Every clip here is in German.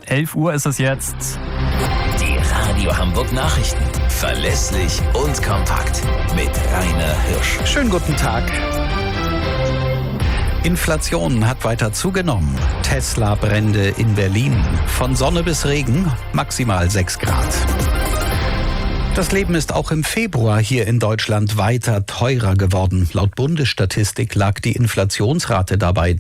11 Uhr ist es jetzt. Die Radio Hamburg Nachrichten. Verlässlich und kompakt. Mit Rainer Hirsch. Schönen guten Tag. Inflation hat weiter zugenommen. Tesla-Brände in Berlin. Von Sonne bis Regen, maximal 6 Grad. Das Leben ist auch im Februar hier in Deutschland weiter teurer geworden. Laut Bundesstatistik lag die Inflationsrate dabei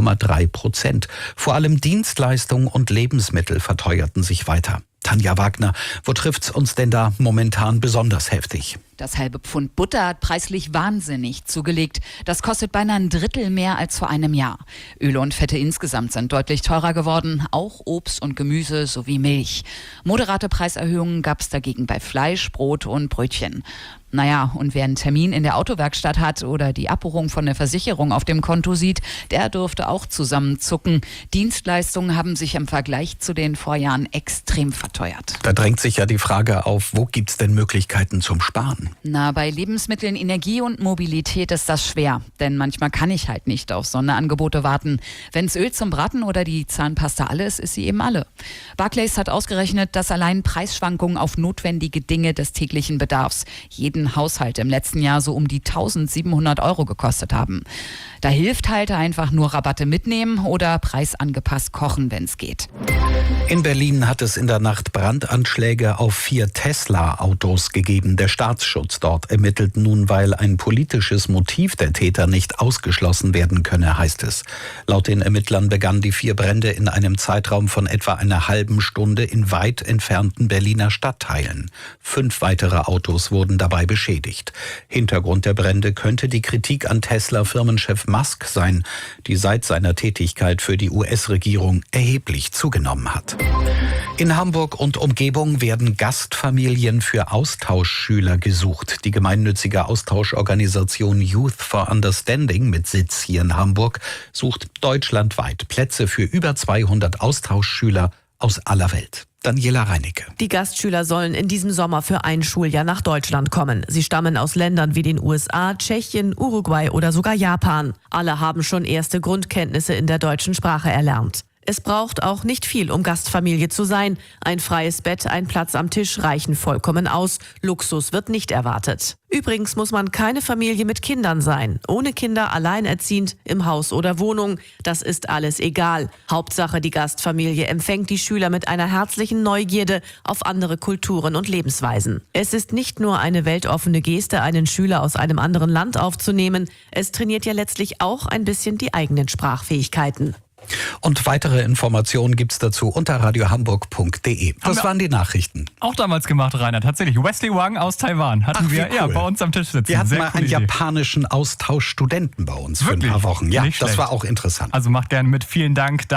2,3%. Vor allem Dienstleistungen und Lebensmittel verteuerten sich weiter. Tanja Wagner, wo trifft's uns denn da momentan besonders heftig? Das halbe Pfund Butter hat preislich wahnsinnig zugelegt. Das kostet beinahe ein Drittel mehr als vor einem Jahr. Öle und Fette insgesamt sind deutlich teurer geworden, auch Obst und Gemüse sowie Milch. Moderate Preiserhöhungen gab es dagegen bei Fleisch, Brot und Brötchen. Naja, und wer einen Termin in der Autowerkstatt hat oder die Abbuchung von der Versicherung auf dem Konto sieht, der dürfte auch zusammenzucken. Dienstleistungen haben sich im Vergleich zu den Vorjahren extrem verteuert. Da drängt sich ja die Frage auf, wo gibt's denn Möglichkeiten zum Sparen? Na, bei Lebensmitteln, Energie und Mobilität ist das schwer, denn manchmal kann ich halt nicht auf Sonderangebote warten. Wenn's Öl zum Braten oder die Zahnpasta alle ist sie eben alle. Barclays hat ausgerechnet, dass allein Preisschwankungen auf notwendige Dinge des täglichen Bedarfs jeden Haushalt im letzten Jahr so um die 1.700 € gekostet haben. Da hilft halt einfach nur Rabatte mitnehmen oder preisangepasst kochen, wenn es geht. In Berlin hat es in der Nacht Brandanschläge auf 4 Tesla-Autos gegeben. Der Staatsschutz dort ermittelt nun, weil ein politisches Motiv der Täter nicht ausgeschlossen werden könne, heißt es. Laut den Ermittlern begannen die 4 Brände in einem Zeitraum von etwa einer halben Stunde in weit entfernten Berliner Stadtteilen. 5 weitere Autos wurden dabei beschädigt. Hintergrund der Brände könnte die Kritik an Tesla-Firmenchef Musk sein, die seit seiner Tätigkeit für die US-Regierung erheblich zugenommen hat. In Hamburg und Umgebung werden Gastfamilien für Austauschschüler gesucht. Die gemeinnützige Austauschorganisation Youth for Understanding mit Sitz hier in Hamburg sucht deutschlandweit Plätze für über 200 Austauschschüler aus aller Welt. Daniela Reinicke. Die Gastschüler sollen in diesem Sommer für ein Schuljahr nach Deutschland kommen. Sie stammen aus Ländern wie den USA, Tschechien, Uruguay oder sogar Japan. Alle haben schon erste Grundkenntnisse in der deutschen Sprache erlernt. Es braucht auch nicht viel, um Gastfamilie zu sein. Ein freies Bett, ein Platz am Tisch reichen vollkommen aus. Luxus wird nicht erwartet. Übrigens muss man keine Familie mit Kindern sein. Ohne Kinder, alleinerziehend, im Haus oder Wohnung. Das ist alles egal. Hauptsache, die Gastfamilie empfängt die Schüler mit einer herzlichen Neugierde auf andere Kulturen und Lebensweisen. Es ist nicht nur eine weltoffene Geste, einen Schüler aus einem anderen Land aufzunehmen. Es trainiert ja letztlich auch ein bisschen die eigenen Sprachfähigkeiten. Und weitere Informationen gibt's dazu unter radiohamburg.de. Das waren die Nachrichten. Auch damals gemacht, Rainer. Tatsächlich. Wesley Wang aus Taiwan hatten wir cool. bei uns am Tisch sitzen. Wir hatten Sehr mal coole einen Idee. japanischen Austauschstudenten bei uns für ein Wirklich? paar Wochen. Ja, Nicht das schlecht. war auch interessant. Also macht gerne mit. Vielen Dank.